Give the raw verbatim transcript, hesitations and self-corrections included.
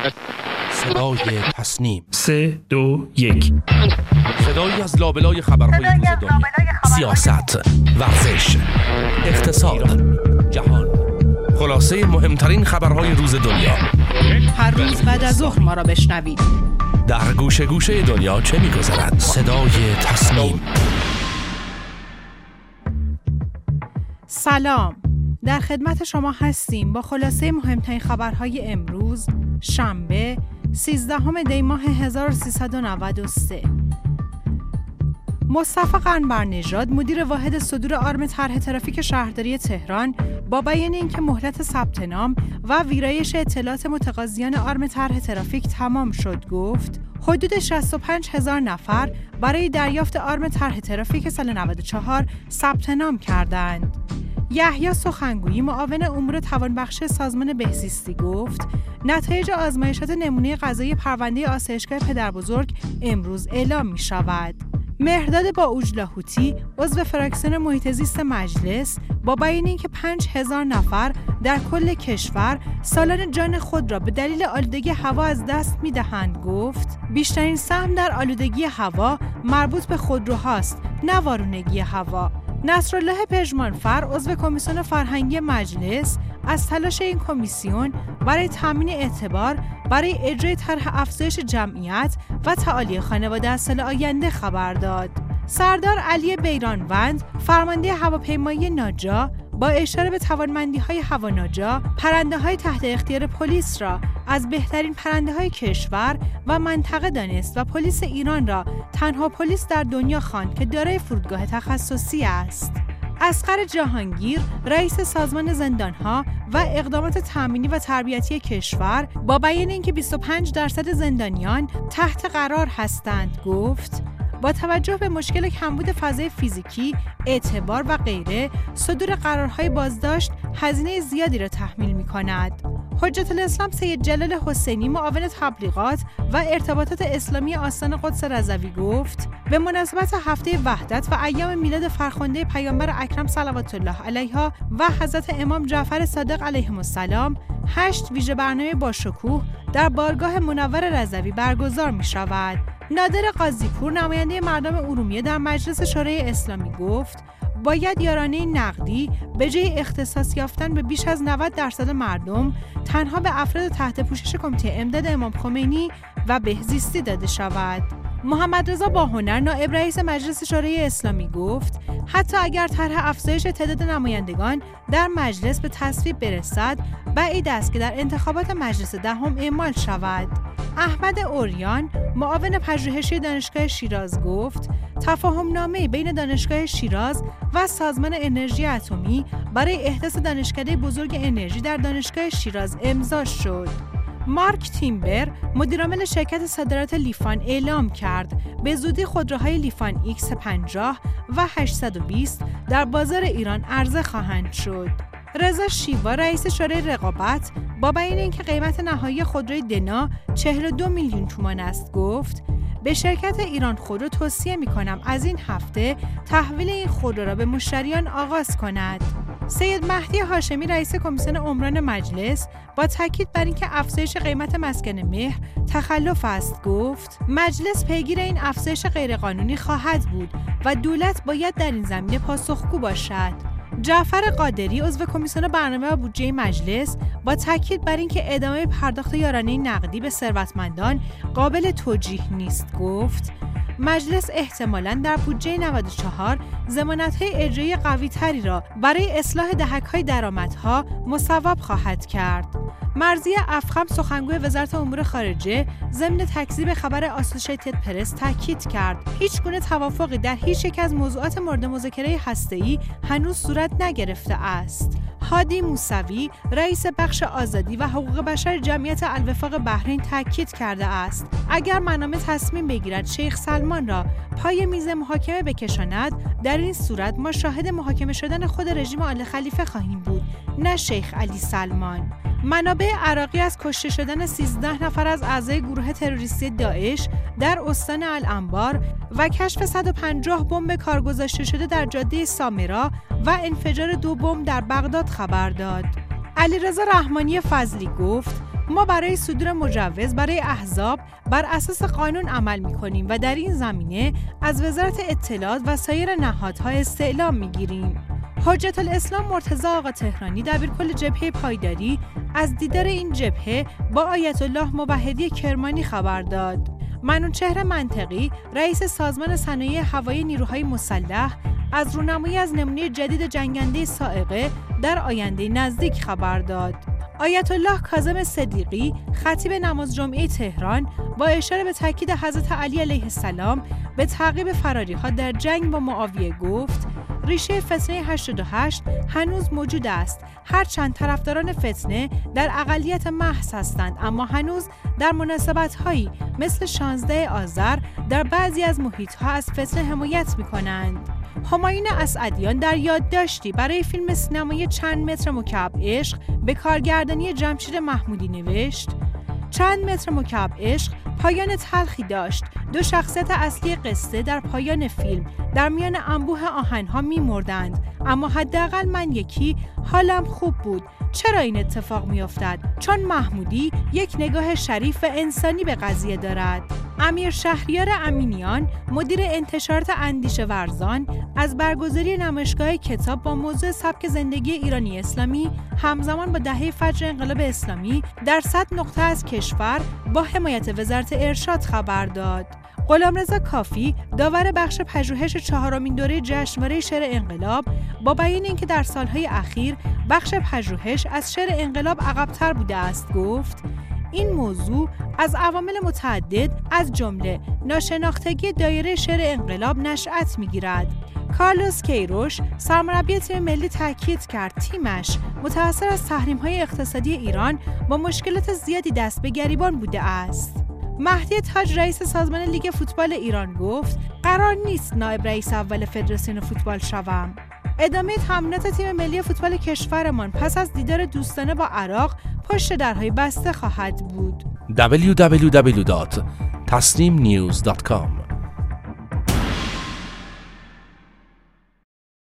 صدای تصنیم. سه دو یک. صدایی از لابلای خبرهای روز دنیا، سیاست، ورزش، اقتصاد، جهان، خلاصه مهمترین خبرهای روز دنیا. هر روز بعد از ظهر ما را بشنوید. در گوشه گوشه دنیا چه می‌گذرد؟ صدای تصنیم. سلام، در خدمت شما هستیم با خلاصه مهمترین خبرهای امروز شنبه سیزدهم دی ماه هزار و سیصد و نود و سه. مصطفی قنبرنژاد مدیر واحد صدور آرم طرح ترافیک شهرداری تهران با بیان اینکه مهلت ثبت نام و ویرایش اطلاعات متقاضیان آرم طرح ترافیک تمام شد گفت حدود شصت و پنج هزار نفر برای دریافت آرم طرح ترافیک سال نود و چهار ثبت نام کردند. یحیی سخنگویی معاون امور توانبخشی سازمان بهزیستی گفت نتایج آزمایشات نمونه غذایی پرونده آسایشگاه پدربزرگ امروز اعلام می شود. مهرداد باوج‌لاهوتی عضو فراکسیون محیط زیست مجلس با بیان اینکه پنج هزار نفر در کل کشور سالانه جان خود را به دلیل آلودگی هوا از دست می‌دهند گفت بیشترین سهم در آلودگی هوا مربوط به خودروهاست، نه وارونگی هوا. نصرالله پژمانفر عضو کمیسیون فرهنگی مجلس از تلاش این کمیسیون برای تامین اعتبار برای اجرای طرح افزایش جمعیت و تعالی خانواده از سال آینده خبر داد. سردار علی بیرانوند فرمانده هواپیمایی ناجا با اشاره به توانمندی‌های هواناجا پرنده‌های تحت اختیار پلیس را از بهترین پرنده‌های کشور و منطقه دانست و پلیس ایران را تنها پلیس در دنیا خواند که دارای فرودگاه تخصصی است. اصغر جهانگیر رئیس سازمان زندان‌ها و اقدامات تأمینی و تربیتی کشور با بیان اینکه بیست و پنج درصد زندانیان تحت قرار هستند گفت با توجه به مشکل کمبود فضای فیزیکی، اعتبار و غیره، صدور قرارهای بازداشت هزینه زیادی را تحمیل می‌کند. حجت الاسلام سید جلال حسینی معاون تبلیغات و ارتباطات اسلامی آستان قدس رضوی گفت به مناسبت هفته وحدت و ایام میلاد فرخنده پیامبر اکرم صلوات الله علیها و حضرت امام جعفر صادق علیهم السلام هشت ویژه برنامه با شکوه در بارگاه منور رضوی برگزار می شود. نادر قاضی‌پور نماینده مردم ارومیه در مجلس شورای اسلامی گفت باید یارانه نقدی به جای اختصاص یافتن به بیش از نود درصد مردم تنها به افراد تحت پوشش کمیته امداد امام خمینی و بهزیستی داده شود. محمد رضا باهنر نایب رئیس مجلس شورای اسلامی گفت حتی اگر طرح افزایش تعداد نمایندگان در مجلس به تصویب برسد بعید است که در انتخابات مجلس دهم اعمال شود. احمد اوریان معاون پژوهشی دانشگاه شیراز گفت تفاهم نامه بین دانشگاه شیراز و سازمان انرژی اتمی برای احداث دانشکده بزرگ انرژی در دانشگاه شیراز امضا شد. مارک تیمبر مدیرعامل شرکت صادرات لیفان اعلام کرد به زودی خودروهای لیفان ایکس پنجاه و هشتصد و بیست در بازار ایران عرضه خواهند شد. رضا شیوا رئیس شورای رقابت با بیان اینکه قیمت نهایی خودروی دنا چهل و دو میلیون تومان است گفت به شرکت ایران خودرو توصیه می‌کنم از این هفته تحویل این خودرو را به مشتریان آغاز کند. سید مهدی هاشمی رئیس کمیسیون عمران مجلس با تاکید بر اینکه افزایش قیمت مسکن مهر تخلف است گفت مجلس پیگیر این افزایش غیرقانونی خواهد بود و دولت باید در این زمینه پاسخگو باشد. جعفر قادری عضو کمیسیون برنامه و بودجه مجلس با تاکید بر اینکه ادامه پرداخت یارانه نقدی به ثروتمندان قابل توجیه نیست گفت مجلس احتمالاً در بودجه نود و چهار ضمانت‌های اجرایی قوی‌تری را برای اصلاح دهک‌های درآمدها مصوب خواهد کرد. مرضیه افخم سخنگوی وزارت امور خارجه ضمن تکذیب خبر آسوشیتد پرس تاکید کرد هیچ گونه توافقی در هیچ یک از موضوعات مورد مذاکره هسته‌ای هنوز صورت نگرفته است. هادی موسوی رئیس بخش آزادی و حقوق بشر جمعیت الوفاق بحرین تاکید کرده است اگر منامه تصمیم بگیرد شیخ سلمان را پای میز محاکمه بکشاند در این صورت ما شاهد محاکمه شدن خود رژیم آل خلیفه خواهیم بود نه شیخ علی سلمان. منابع عراقی از کشته شدن سیزده نفر از اعضای گروه تروریستی داعش در استان الانبار و کشف صد و پنجاه بمب کارگذاشته شده در جاده سامرا و انفجار دو بمب در بغداد خبر داد. علیرضا رحمانی فضلی گفت ما برای صدور مجوز برای احزاب بر اساس قانون عمل می‌کنیم و در این زمینه از وزارت اطلاعات و سایر نهادها استعلام می‌گیریم. حجت الاسلام مرتضی آقا تهرانی دبیرکل جبهه پایداری از دیدار این جبهه با آیت الله موحدی کرمانی خبر داد. منوچهر منطقی رئیس سازمان صنایع هوایی نیروهای مسلح از رونمایی از نمونه جدید جنگنده صاعقه در آینده نزدیک خبر داد. آیت الله کاظم صدیقی خطیب نماز جمعه تهران با اشاره به تاکید حضرت علی علیه السلام به تعقیب فراری‌ها در جنگ با معاویه گفت: ریشه فتنه هشتاد و هشت هنوز موجود است، هرچند طرفداران فتنه در اقلیت محض هستند، اما هنوز در مناسبت‌هایی مثل شانزده آذر در بعضی از محیط‌ها از فتنه حمایت می‌کنند. همایون اسعدیان در یادداشتی برای فیلم سینمایی چند متر مکعب عشق به کارگردانی جمشید محمودی نوشت: چند متر مکعب عشق پایان تلخی داشت. دو شخصیت اصلی قصه در پایان فیلم در میان انبوه آهن‌ها می‌مردند، اما حداقل من یکی حالم خوب بود. چرا این اتفاق می‌افتد؟ چون محمودی یک نگاه شریف و انسانی به قضیه دارد. امیر شهریار امینیان مدیر انتشارات اندیشه ورزان از برگزاری نمایشگاه کتاب با موضوع سبک زندگی ایرانی اسلامی همزمان با دهه فجر انقلاب اسلامی در صد نقطه از کشور با حمایت وزارت ارشاد خبر داد. غلامرضا کافی داور بخش پژوهش چهارمین دوره جشنواره شعر انقلاب با بیان اینکه در سالهای اخیر بخش پژوهش از شعر انقلاب عقب‌تر بوده است گفت: این موضوع از عوامل متعدد از جمله ناشناختگی دایره شعر انقلاب نشأت می‌گیرد. کارلوس کیروش سرمربی تیم ملی تاکید کرد تیمش متأثر از تحریم‌های اقتصادی ایران با مشکلات زیادی دست به گریبان بوده است. مهدی تاج رئیس سازمان لیگ فوتبال ایران گفت: قرار نیست نایب رئیس اول فدراسیون فوتبال شوم. ادامه تمرینات تیم ملی فوتبال کشورمان پس از دیدار دوستانه با عراق پشت درهای بسته خواهد بود. دبلیو دبلیو دبلیو دات تصنیم نیوز دات کام